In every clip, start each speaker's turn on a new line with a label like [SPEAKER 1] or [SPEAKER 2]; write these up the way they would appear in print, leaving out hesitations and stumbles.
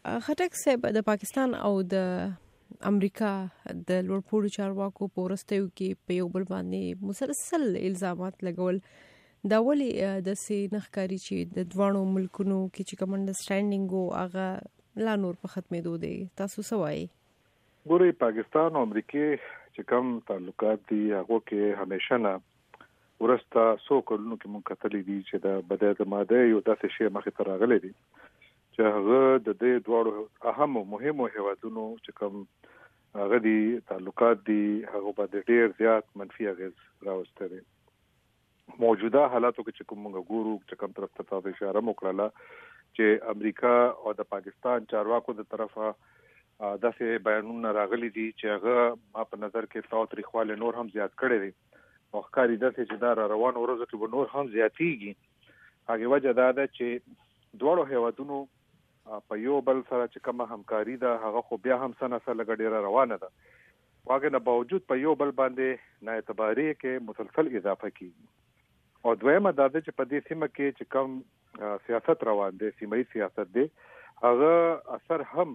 [SPEAKER 1] خټک صاحب د پاکستان او د امریکا د لوړپوړو چارواکو په وروستیو کې په یو بل باندې مسلسل الزامات لګول دا ولې د سې نخکاری چې د دوانو ملکونو کې چې کوم انډرسټانډینګ او هغه لا نور په ختمېدو دی تاسو څه وایي؟
[SPEAKER 2] ګورئ پاکستان او امریکا چې کوم تعلقات دي هغه کې همیشه نه ورسته څو کلونو کې مونږ کتلې دي چې د بدایت ماده یو داسې شی مخې ته راغلی دی چې هغه د دې دوړو اهم او مهمو هیوادونو چې کوم هغه دي تعلقات دي هغه باندې ډېر زیات منفي اغیز راوستي دي. موجوده حالاتو کې چې کوم موږ ګورو چې کوم طرف ته تاسو اشاره وکړه چې امریکا او د پاکستان چارواکو د طرفه داسې بیانونه راغلي دي چې هغه ما په نظر کې تاوتریخواله نور هم زیات کړي دي او ښکاري داسې چې دا روان ورځو کې نور هم زیاتېږي. هغه وجه دا ده چې دوړو هیوادونو په یو بل سره چې کومه همکاري ده هغه خو بیا هم سره لګ ډیره روانه ده. واګه نه باوجود په یو بل باندې نه اعتباري کې مسلسل اضافه کیږي. او دویمه دا ده چې په دې سیمه کې چې کوم سیاست روان دی سیمایي سیاست دی هغه اثر هم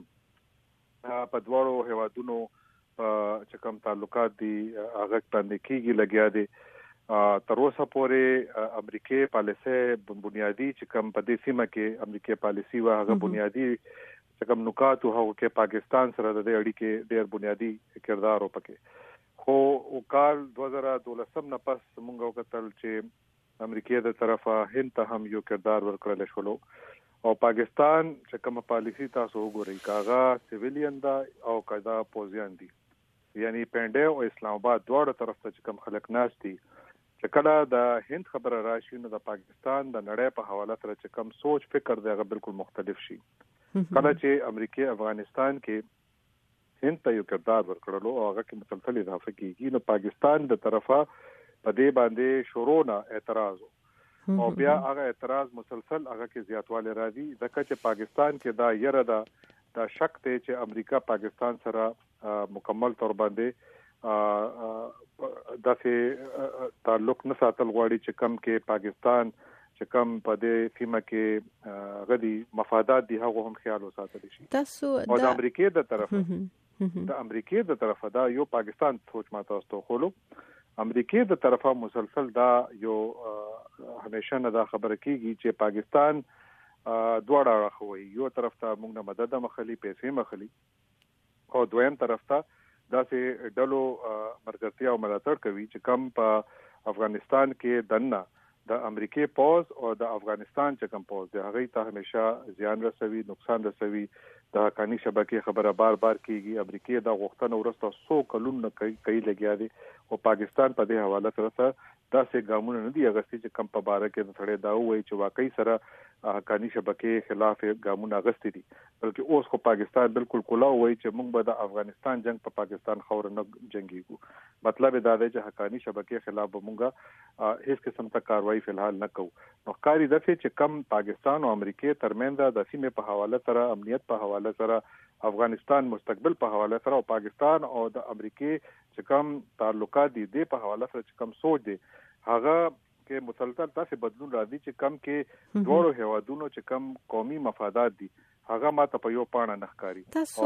[SPEAKER 2] په دوړو هیوادونو چې کوم تعلقات دي هغه باندې کیږي لګیا دي. تر اوسه پورې امریکای پالیسي بنیادی چې کوم په دې سیمه کې امریکای پالیسي وا هغه بنیادی چې کوم نکات او هغه کې پاکستان سره د اړیکې ډېر بنیادی کردار وکړي. خو کال 2012 نه پس موږ وکتل چې امریکای د طرفه هند ته هم یو کردار ورکړل شو او پاکستان چې کوم پالیسي تاسو وګورئ کاغه سیویلین دا او کدا پوزیان دي یعنی پنده او اسلام آباد دواړه طرف ته چې کوم خلک ناشتي چې کله د هند خبره راشي نو د پاکستان د نړۍ په حواله سره چې کوم سوچ فکر دی هغه بالکل مختلف شي. کله چې امریکا افغانستان کې هند ته یو کردار ورکړلو او هغه کې مسلسل اضافه کیږي نو پاکستان د طرفه په دې باندې شروع نه اعتراض او بیا هغه اعتراض مسلسل هغه کې زیاتواله راځي ځکه چې پاکستان کې دا یره دا شک دی چې امریکا پاکستان سره مکمل تور باندې داسې تعلق نه ساتل غواړي چې کم کې پاکستان چې کم په دې سیمه کې غدي مفادات دي هغه هم خیال وساتل شي.
[SPEAKER 1] تاسو
[SPEAKER 2] د امریکای د طرفه دا یو پاکستان سوچ ما تاسو ته خولو امریکای د طرفه مسلسل دا یو همیشه نه دا خبره کیږي چې پاکستان دواړه راخوي یو طرف ته موږ نه مدد مخلي پیسې مخلي او دویم طرف ته داسې ډلو مرګرتیا او ملاتړ کوي چې کم په افغانستان کې دنه د امریکای پوز او د افغانستان چې کم پوز د هغه ته همیشه زیان رسوي نقصان رسوي د حقانی شبکې خبره بار کیږي. امریکای د غوښتنه ورسته 100 کلونه کوي لګیا دي او پاکستان په دې حواله سره داسې ګامونه نه دي اغستې چې کم په باره کې سړی دا وایي چې واقعي سره حقانی شبکې خلاف ګامونه اغستې دي بلکې اوس خو پاکستان بالکل کلاو وایي چې موږ به د افغانستان جنگ په پاکستان خور نه جنگيږو. مطلب دا دی چې حقانی شبکې خلاف به موږ هیڅ قسم ته کاروایی فلحال نه کوو. نو کاری دفه چې کم پاکستان او امریکای ترمنځ د سیمې په حواله سره امنیت په حواله سره افغانستان مستقبل په حواله سره او پاکستان او د امریکای چې کوم تعلقات دي د په حواله سره چې کوم سوچ دي هغه کې مسلسل تاسو بدلون راځي چې کم کې دوړو هیوادونو چې کم قومي مفادات دي هغه ماته په یو پاڼه نخکاری.
[SPEAKER 1] تاسو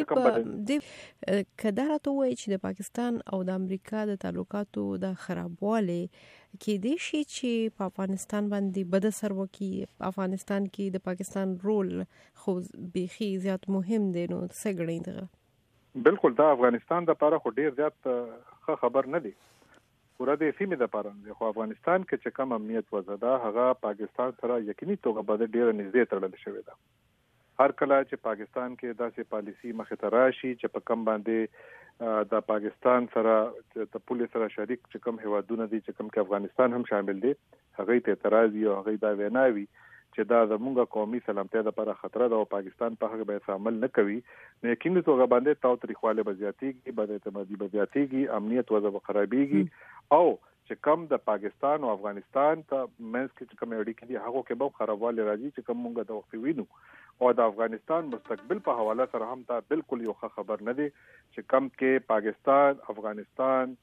[SPEAKER 1] د کدارته وایي چې د پاکستان او د امریکا د تعلقاتو د خرابواله کې دي شي چې په افغانستان باندې بد اثر وکي. افغانستان کې د پاکستان رول خو بيخي زیات مهم دی نو څه ګڼئ دغه
[SPEAKER 2] بالکل دا افغانستان د لپاره خو ډیر زیات خبر نه دی پورا د سیمې د لپاره خو افغانستان کې چې کم امنیت وزدا هغه پاکستان سره یقیني توګه به ډیر نږدې تړل شوی دی. هر کله چې پاکستان کې داسې پالیسی مخې ته راشي چې په کم باندې د پاکستان سره د پولیس سره شریک چې کم هیوادونه دي چې کم کې افغانستان هم شامل دي هغه ته اعتراض او هغه دا ویناوي چې دا زموږه قومي سلامتیا لپاره خطر ده او پاکستان په هغه به عمل نه کوي نو یقیني توګه باندې تاوتریخواله بزیاتیږي باندې اعتمادي بزیاتیږي امنیت وضع خرابيږي او چې کم د پاکستان او افغانستان ته منځ کې کوم اړیکې دي هغه کې به خرابواله راځي چې کوم موږ د وخت وینو او د افغانستان مستقبل په حواله سره هم دا بالکل یو خبر نه دی چې کم کې پاکستان افغانستان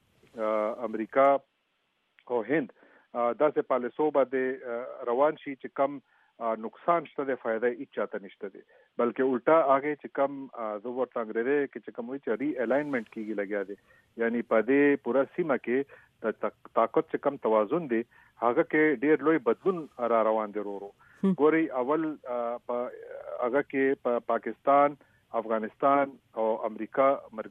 [SPEAKER 2] امریکا او هند داسې پالیسو باندې روان شي چې کم نقصان شته د فائدہ هیڅ چاته نشته دي بلکې الټا هغه چې کم زوور تنګره کې چې کوم وی چې ری الاینمنت کیږي لګیا دي یعنی په دې پورا سیمه کې د طاقت چې کم توازن دي هغه کې ډیر لوی بدلون را روان دي ورو ګوري اول په هغه کې په پاکستان افغانستان او امریکا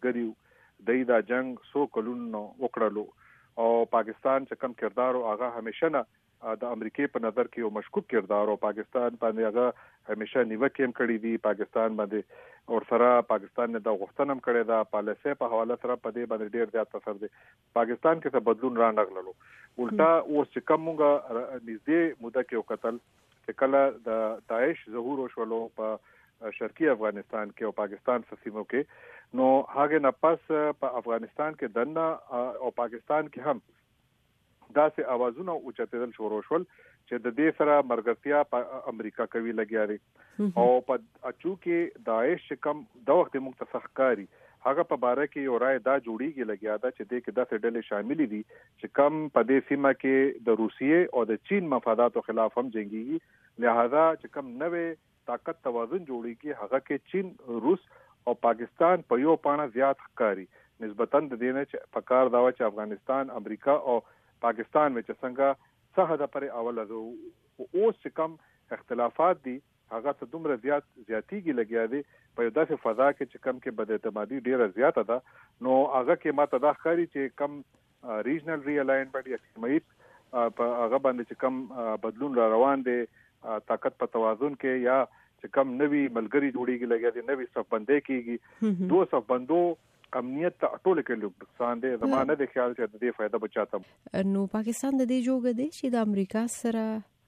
[SPEAKER 2] مرګري د جنگ سو کلونو وکړلو او پاکستان چې کم کردار او هغه همیشه نه د امریکای په نظر کې یو مشکوک کردار او پاکستان باندې هغه همیشه نیوکه هم کړی دی پاکستان باندې اور سره پاکستان نه د غوښتنم کړی دا پالیسي په حواله سره په دې باندې ډیر زیات اثر دی پاکستان کې څه بدلون را نغللو الټا اوس چې کومه نږدې موده کې وکتل چې کله د داعش ظهور وشولو په شرقي افغانستان کې او پاکستان سیمو کې نو هغه نه پس په افغانستان کې دنه او پاکستان کې هم داسې اوازونه اوچتېدل شروع شول چې د دې سره مرګتیا په امریکا کوي لګیا دي او په اچو کې داعش کم د وخت مختصخکاری هغه په باره کې یو رائے دا جوړیږي لګیا دا چې د کې داسې ډلې شامل دي چې کم په دې سیمه کې د روسیې او د چین مفاداتو خلاف هم جنگيږي لہذا چې کم نوې طاقت توازن جوړیږي هغه کې چین روس او پاکستان په یو پاڼه زیات ښکاری نسبتاً د دې نه چې پکار دا چې افغانستان امریکا او پاکستان میں څنګه څه د پر اوله اوس چې کم اختلافات دي هغه ته دومره زیاتیږي لګیا دي په یو داسې فضا کې چې کم کې بد اعتمادي ډیره زیاته ده نو هغه کې ماته دا ښکاري چې کم ریجنل ری الاینمنت یا سیمایي په هغه باندې چې کم بدلون را روان دي طاقت په توازن کې یا چې کم نوی ملګری جوړیږي لګیا دي نوی صف بندي کیږي دو صف بندو امنیت ته ټول کې نقصان دی زمانه د خیال چې د دې فائدہ بچاته
[SPEAKER 1] نو پاکستان د دې جوګه دی چې د امریکا سره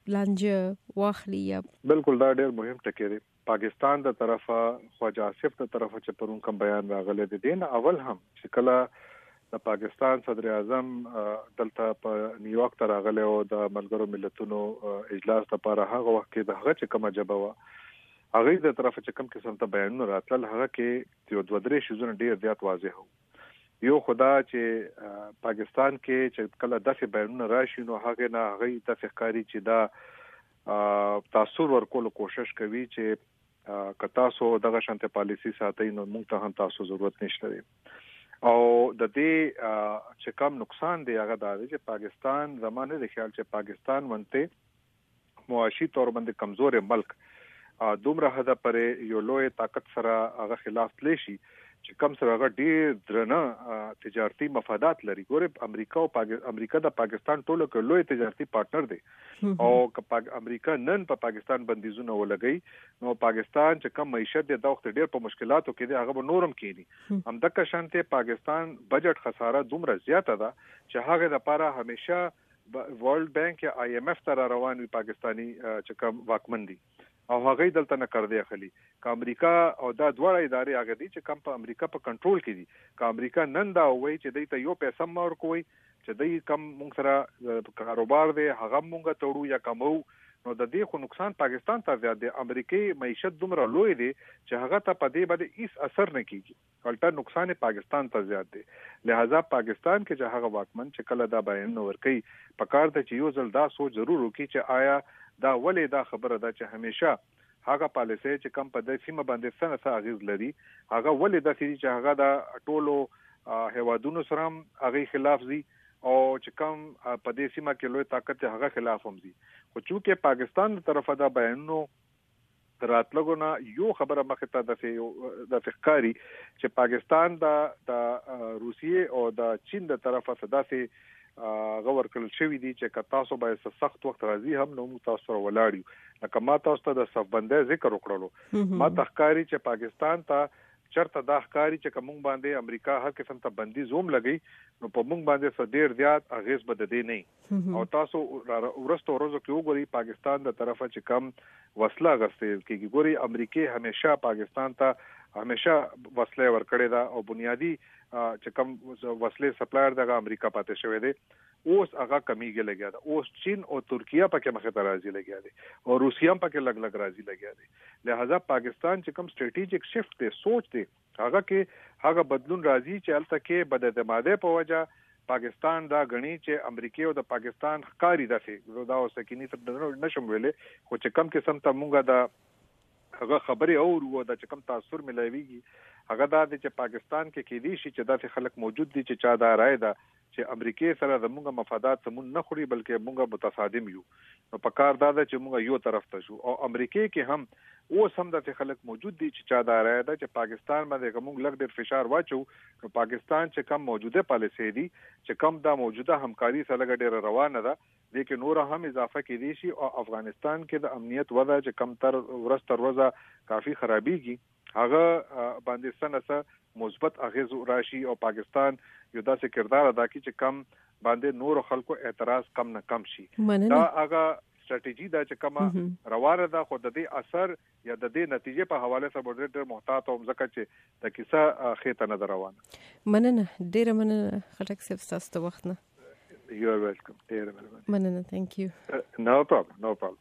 [SPEAKER 1] لانجه واخلي یا
[SPEAKER 2] بالکل دا ډېر مهم ټکی دی پاکستان د طرفه خواجه آصف د طرفه چې پرون کوم بیان راغلی دی دین اول هم چې کله د پاکستان صدر اعظم دلته په نیویارک ته راغلی او د ملګرو ملتونو اجلاس لپاره هغه وخت کې د هغه چې کومه جبوه هغه د طرفه چې کوم قسم ته بیانونه راتل هغه کې یو دوه درې شیزونه ډیر زیات واضح وو یو خدا چې پاکستان کې چې کله داسې بیانونه راشي نو هغه نه هغه د فکرې چې دا تاثیر ورکول کوشش کوي چې کتا سو دغه شانته پالیسی ساتي نو موږ ته هم تاسو ضرورت نشته او د دې چې کم نقصان دی هغه دا دی چې پاکستان زمانه د خیال چې پاکستان ونته معاشي تور باندې کمزور ملک دومره حدا پرې یو لوی طاقت سره هغه خلاف تلی شي چې کم سره هغه ډیر درنه تجارتي مفادات لري ګوره امریکا د پاکستان ټولو کې لوی تجارتي پارټنر دی او امریکا نن په پاکستان بندیزونه ولګي نو پاکستان چې کم معیشت د وخت ډیر په مشکلاتو کې دی هغه به نورم کېنی هم د کشانته پاکستان بجټ خساره دومره زیاته ده چې هغه لپاره همیشه ورلد بانک یا آی ایم ایف تر روان وي پاکستانی چې کم واکمن دي او هغه دلته نه کړ دی خلی ک امریکا او دا دواړه ادارې هغه دي چې کم په امریکا په کنټرول کې دي ک امریکا نن دا وایي چې دوی ته یو پیسې مور کوي چې دوی کم مونږ سره کاروبار دی هغه مونږ ته یا کمو نو د دې خو نقصان پاکستان ته زیات دی امریکای معیشت دومره لوی دی چې هغه ته په دې باندې هیڅ اثر نه کیږي الټا نقصان پاکستان ته زیات دی لہذا پاکستان کې چې هغه واکمن چې کله دا بیان ورکي پکار ته چې یو ځل دا سوچ ضرور وکړي چې آیا دا ولې دا خبره ده چې همیشه هغه پالیسي چې کم په دې سیمه باندې څنګه اغیز لري هغه ولې د سړي چې هغه د ټولو هوادونو سره هغه خلاف دي او چې کم په دې سیمه کې لوی طاقت هغه خلاف هم دي خو چې پاکستان طرفه دا بیانونو راتلګونه یو خبره مخه ته د فکرې چې پاکستان د روسیې او د چین د طرفه صداسه غور کول شوی دي چې تاسو باید سخت وخت راځي هم نو تاسو سره ولاړیو لکه ما تاسو ته د صفبندۍ ذکر وکړلو ما تخکاری چې پاکستان ته چرته دا ښکاری چې کوم باندې امریکا هر قسم ته بندي زوم لګي نو په موږ باندې صدیر زیات اغیز بد دی نه او تاسو ورستو ورځو کې وګورئ پاکستان د طرفه چې کم وسله غستې کیږي ګوري امریکای همیشه پاکستان ته همیشه وسله ورکړې ده او بنیادی چې کم وسله سپلایر دغه امریکا پاتې شوی دی اوس هغه کمیږي لګیا ده اوس چین او ترکیه پکې مخه ته راځي لګیا دي او روسیا هم پکې لګ راځي لګیا دي لہذا پاکستان چې کوم سټریټیجیک شفت دی سوچ دی هغه کې هغه بدلون راځي چې الته کې بد اعتمادۍ په وجه پاکستان دا غني چې امریکا او د پاکستان ښکاری داسې دا اوس کې نشم ویلې خو چې کم قسم ته مونږه دا هغه خبره اورو د چې کم تاثیر ملایويږي هغه دا چې پاکستان کې دي شي چې داسې خلک موجود دي چې چا دا رائے ده چې امریکا سره د مونږه مفادات سمون نه خوري بلکې مونږه متصادم یو نو په کار دا چې مونږه یو طرف ته شو او امریکا کې هم اوس هم د خلک موجود دي چې چا دا رائے ده چې پاکستان باندې کوم لږ ډیر فشار واچو نو پاکستان چې کم موجوده پالیسي دي چې کم دا موجوده همکاري سره لږ ډیر روانه ده لیکن نور هم اضافه کې دي شي او افغانستان کې د امنیت وضع چې کم تر ورځ تر ورځ کافي خرابيږي هغه باندې سنسه مثبت اغیز راشي او پاکستان یو داسې کردار ادا کوي چې کم باندې نور خلکو اعتراض کم نه کم شي دا هغه استراتیجی دا چې کومه روانه ده خو د دې اثر یا د دې نتیجې په حواله سره ډېر محتاط او ځکه چې د کیسه خېته نه روانه
[SPEAKER 1] مننه ډېر مننه خټک صاحب تاسو ته وخت نه
[SPEAKER 2] You are welcome.
[SPEAKER 1] مننه thank you
[SPEAKER 2] no problem